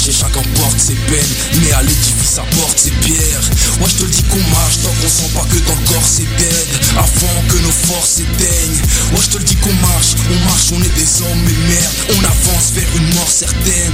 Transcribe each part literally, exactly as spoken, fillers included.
marche et chacun porte ses peines, mais à l'édifice apporte ses pierres. Ouais, je te le dis qu'on marche tant qu'on sent pas que dans le corps c'est dead, avant que nos forces s'éteignent. Ouais, je te le dis qu'on marche, on marche, on est des hommes, mais merde, on avance vers une mort certaine.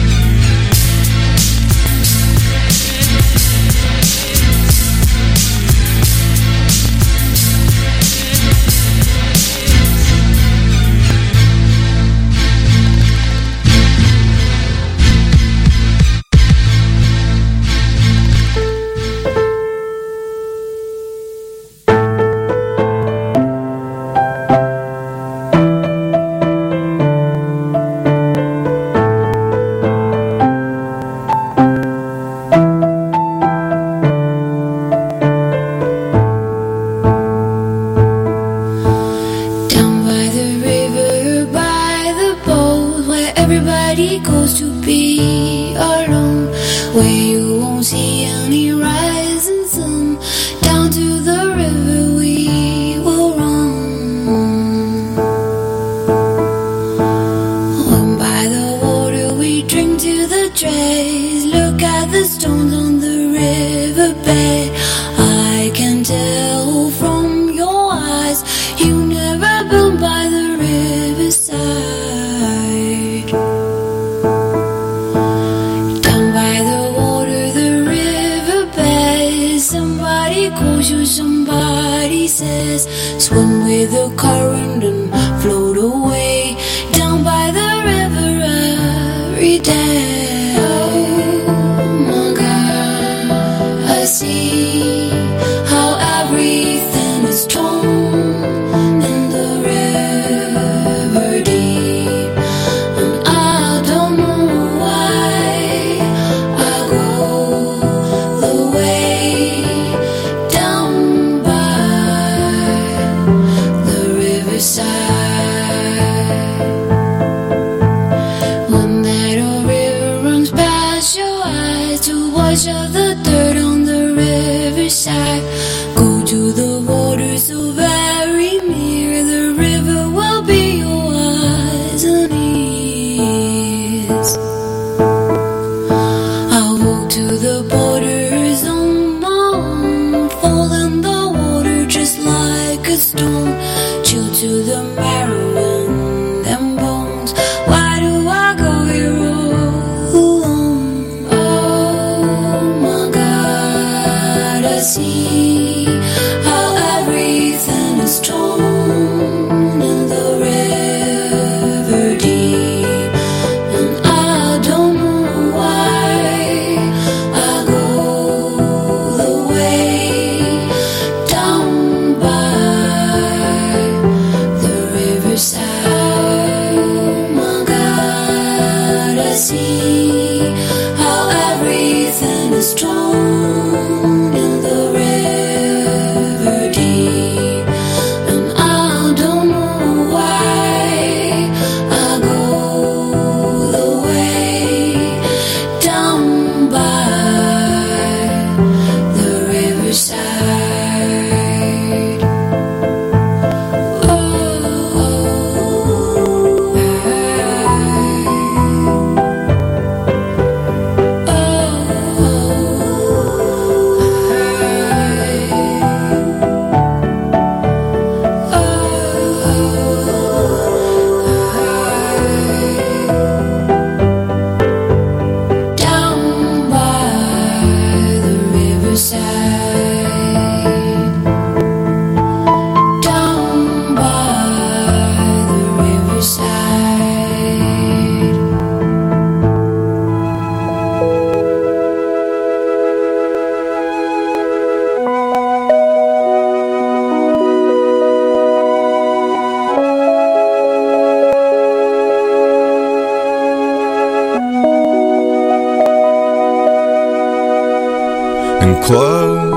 Close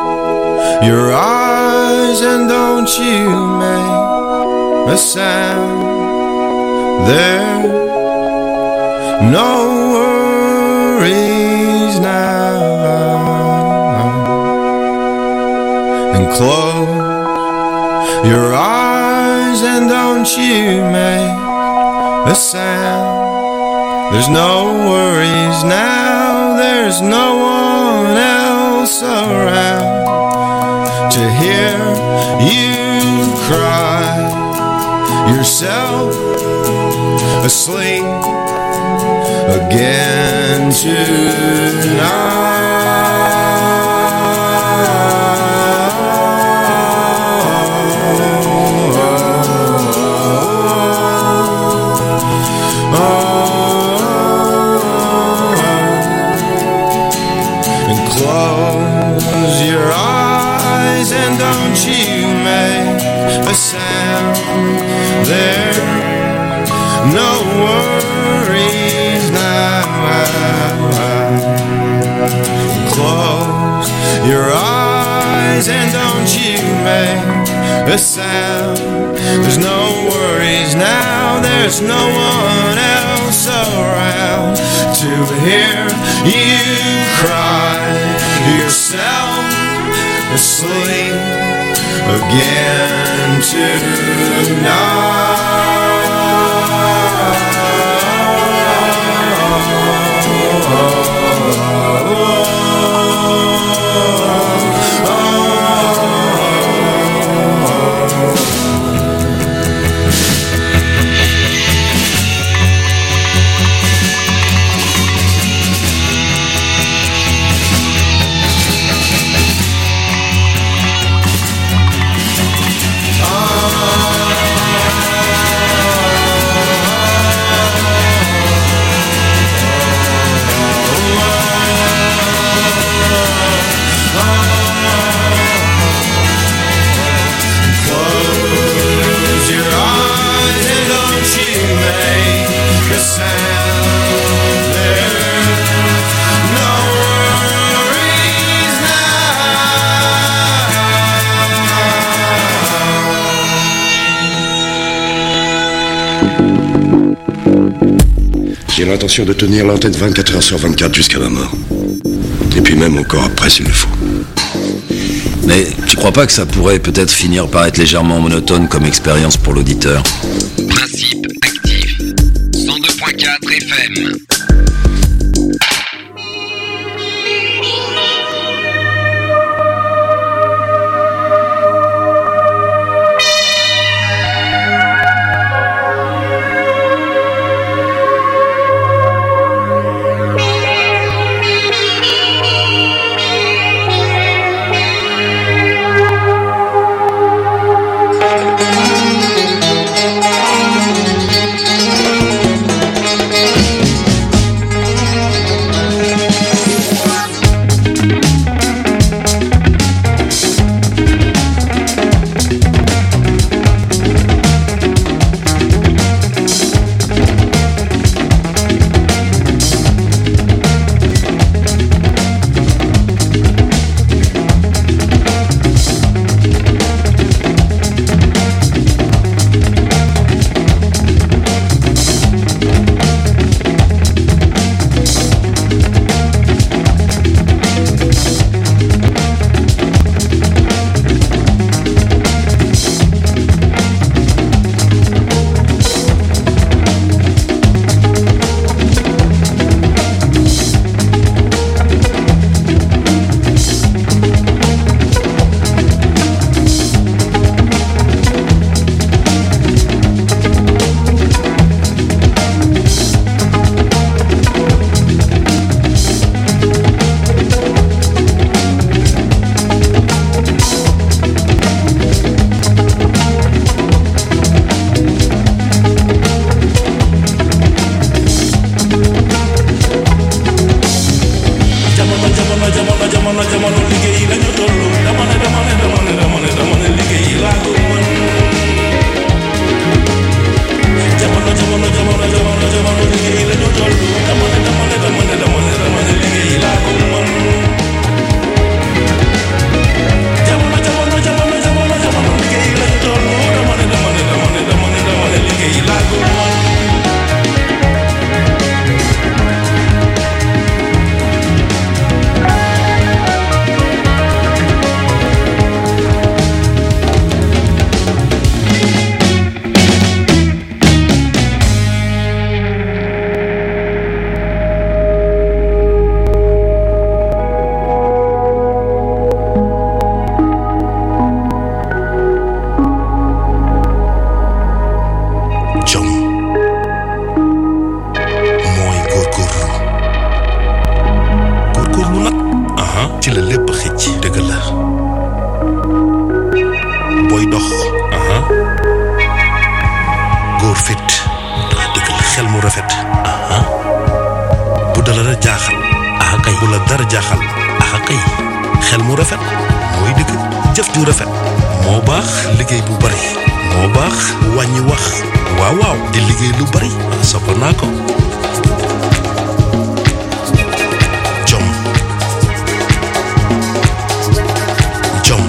your eyes and don't you make a sound. There, no worries now. And close your eyes and don't you make a sound. There's no worries now, there's no one else around to hear you cry yourself asleep again tonight. Close your eyes and don't you make a sound. There's no worries now. Close your eyes and don't you make a sound. There's no worries now. There's no one else around to hear you cry yourself asleep again tonight. J'ai l'intention de tenir l'antenne vingt-quatre heures sur vingt-quatre jusqu'à ma mort. Et puis même encore après s'il le faut. Mais tu crois pas que ça pourrait peut-être finir par être légèrement monotone comme expérience pour l'auditeur? Principe actif. cent deux point quatre F M. la booy dox góor fit dëgg la xel mu rafet bu dala la jaaxal ah kay bu la dara jaaxal ah kay xel mu rafet mooy dëgg jëf ju rafet moo baax liggéey bu bari moo baax wàññi wax waaw waaw di liggéey lu bari sopp naa ko jom jom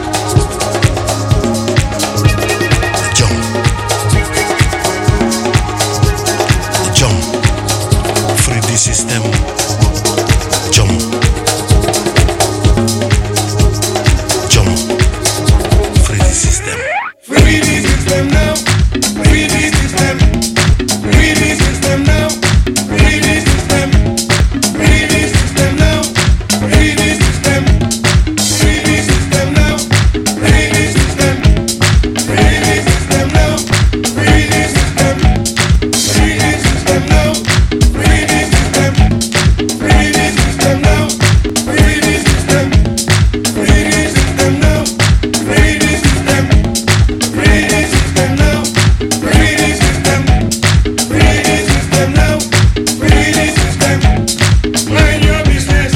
jom jom free di système jom jom free di système Free the system now. Free the system. Free the system now. Free the system. Free the system now. Free the system. Free the system now. Free the system. Free the system now. Free the system. Free the system now. Free the system. Free the system now. Free the system. Free the system now. Free the system. Free the system now. Free the system. Free the system now. Free the system. Mind your business.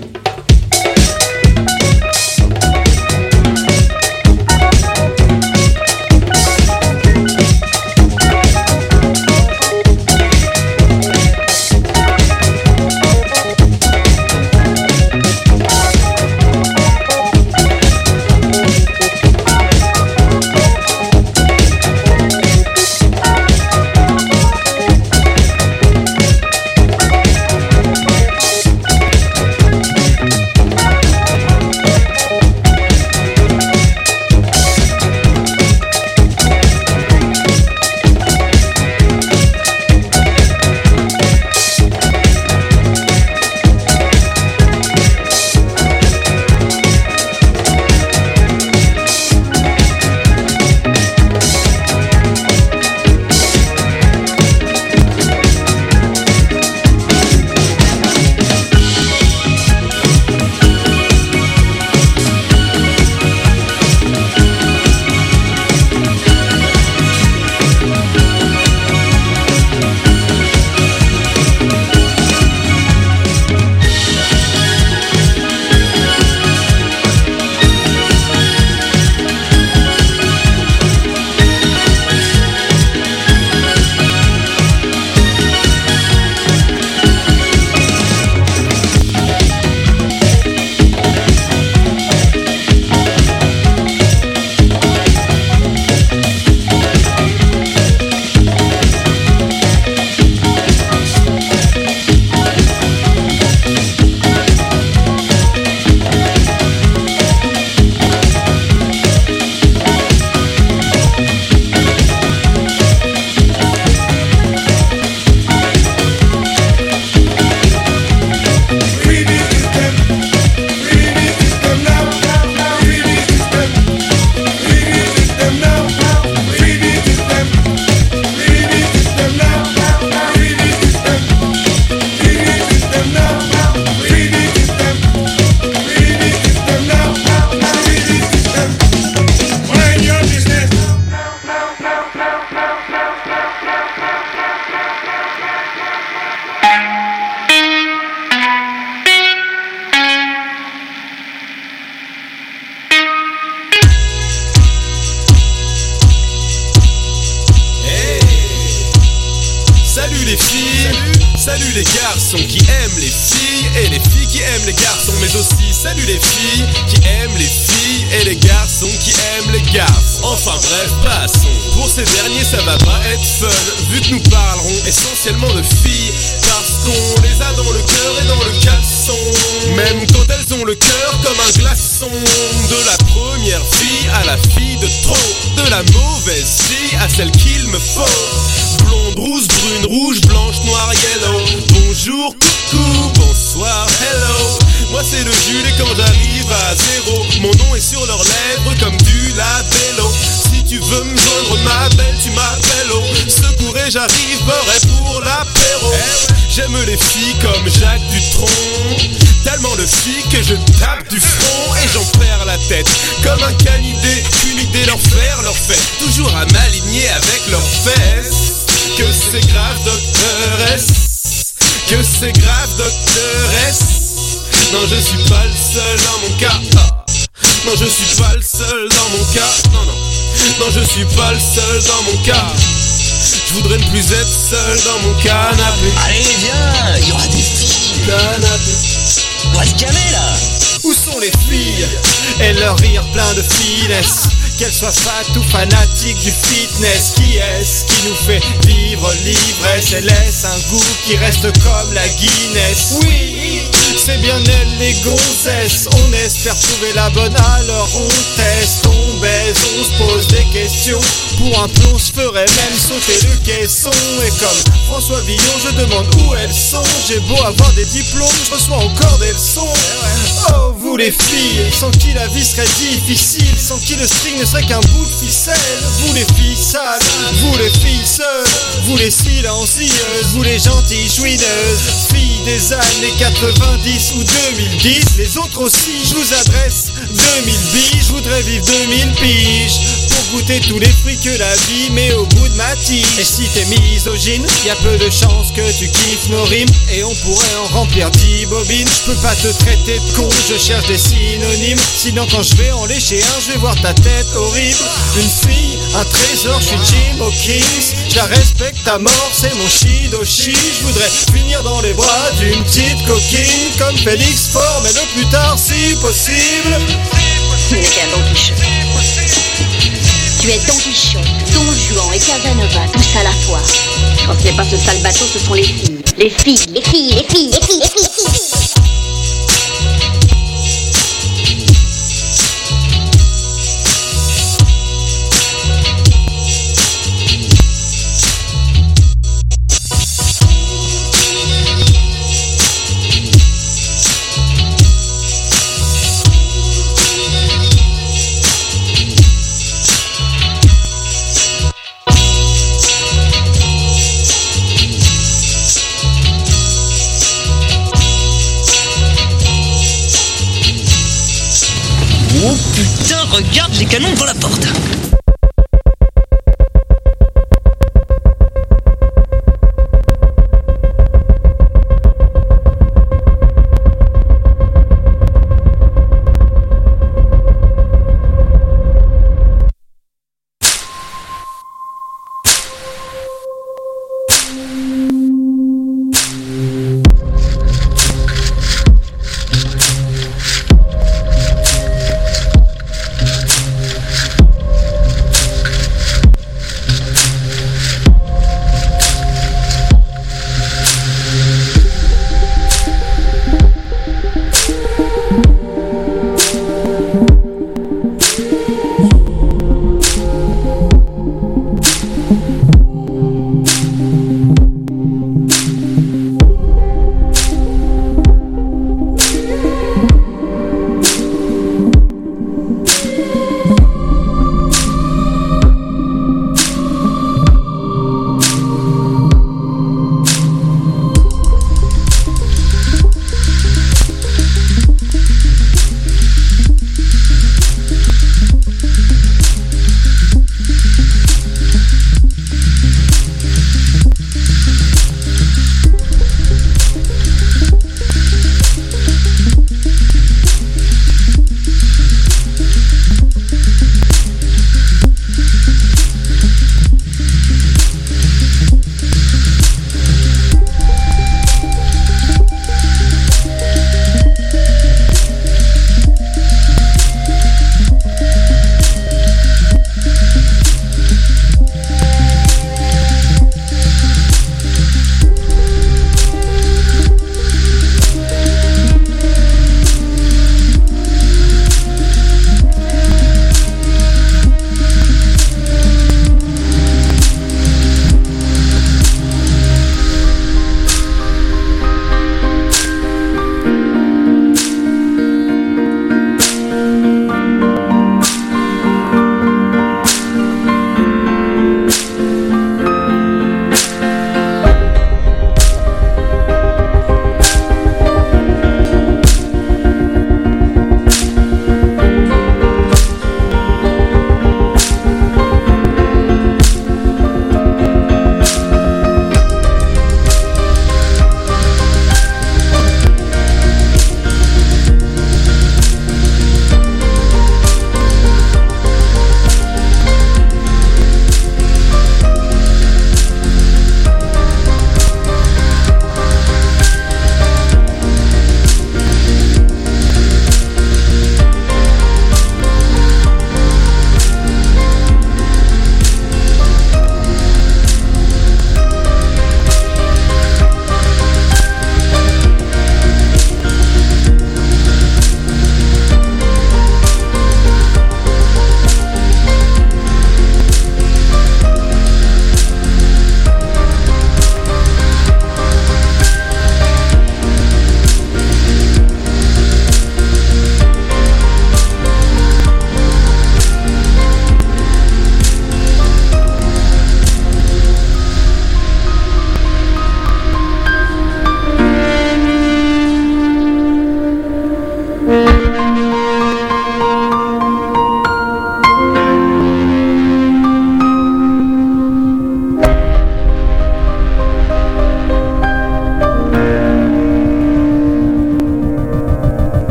Free the system. Free the system now. Free the system. Free the system now. Free the system. Free the system now. Free the system. Free the system now. Free the system. Free the system now. Free the system. Mind your business. Salut les filles, salut les garçons qui aiment les filles et les filles qui aiment les garçons, mais aussi salut les filles qui aiment les filles et les garçons qui aiment les garçons. Enfin bref, passons. Pour ces derniers ça va pas être fun, vu que nous parlerons essentiellement de filles, parce qu'on les a dans le cœur et dans le caleçon, même quand elles ont le cœur comme un glaçon. De la première fille à la fille de trop, de la mauvaise fille à celle qu'il me faut. Blonde, rousse, brune, rouge, blanche, noire, yellow. Bonjour, coucou, bonsoir, hello. Moi c'est le Jules et quand j'arrive à zéro, mon nom est sur leurs lèvres comme du labello. Si tu veux me joindre ma belle, tu m'appelles au secours et j'arriverai pour l'apéro. J'aime les filles comme Jacques Dutronc, tellement de filles que je tape du front et j'en perds la tête. Comme un canidé, une idée leur faire, leur fait toujours à m'aligner avec leurs fesses. Que c'est grave, doctoresse, que c'est grave, doctoresse. Non, je suis pas le seul dans mon cas. Non, je suis pas le seul dans mon cas. Non, non, non, je suis pas le seul dans mon cas. Je voudrais ne plus être seul dans mon canapé. Allez, viens, il y aura des filles. Canapé. On va se calmer là. Où sont les filles et leur rire plein de finesse? Qu'elles soient fat ou fanatiques du fitness. Qui est-ce qui nous fait vivre l'ivresse et laisse un goût qui reste comme la Guinness? Oui, c'est bien elles les gonzesses. On espère trouver la bonne, alors on teste. On baise, on se pose des questions. Pour un plomb, je ferais même sauter le caisson. Et comme François Villon, je demande où elles sont. J'ai beau avoir des diplômes, je reçois encore des leçons. Oh, vous les filles, sans qui la vie serait difficile, sans qui le string ne serait qu'un bout de ficelle. Vous les filles sales, vous les filles seules, vous les silencieuses, vous les gentilles chouineuses, filles des années quatre-vingt-dix ou deux mille dix. Les autres aussi, je vous adresse deux mille billes. Je voudrais vivre deux mille piges pour goûter tous les fruits que la vie met au bout de ma tige. Et si t'es misogyne, y a peu de chances que tu kiffes nos rimes, et on pourrait en remplir dix bobines. Je peux pas te traiter de con, je cherche des synonymes. Sinon quand je vais en lécher un, je vais voir ta tête horrible. Une fille, un trésor, je suis Jim Hawkins. Je la respecte à mort, c'est mon shidoshi. Je voudrais finir dans les bras d'une petite coquine comme Félix Faure, mais le plus tard si possible. Tu n'es qu'un Don Quichotte. Tu es Don Quichotte, Don Juan et Casanova, tous à la fois. Quand ce n'est pas ce sale bateau, ce sont les filles. Les filles, les filles, les filles, les filles, les filles, les filles. Oh putain, regarde les canons devant la porte.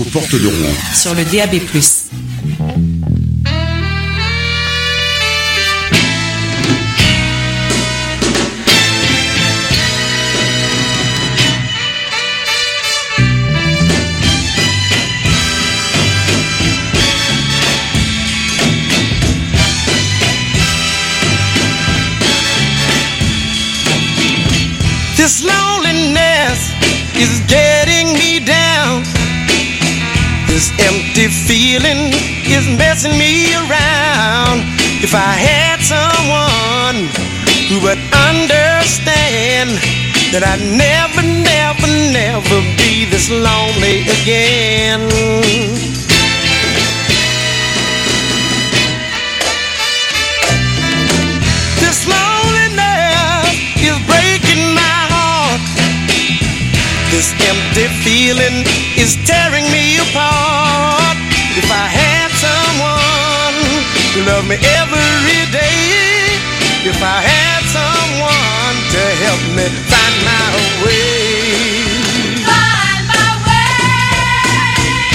portes de Rouen. Sur le D A B plus. This loneliness is getting me down. This empty feeling is messing me around. If I had someone who would understand that I'd never, never, never be this lonely again. This loneliness is breaking my heart. This empty feeling is tearing me apart. If I had someone to love me every day, if I had someone to help me find my way, find my way.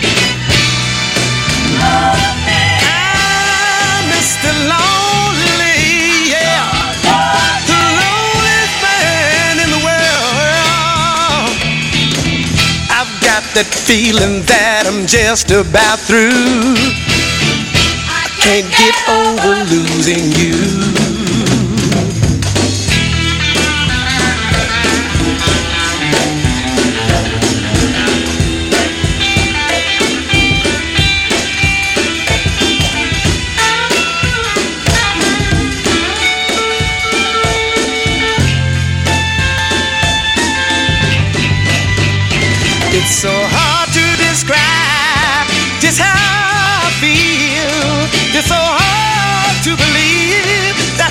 I'm Mister Lonely, yeah, the loneliest man in the world. I've got that feeling that I'm just about through. I can't get over losing you. It's so hard to describe just how I feel. It's so hard to believe that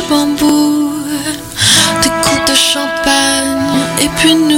bambous, des coups de champagne et puis nous.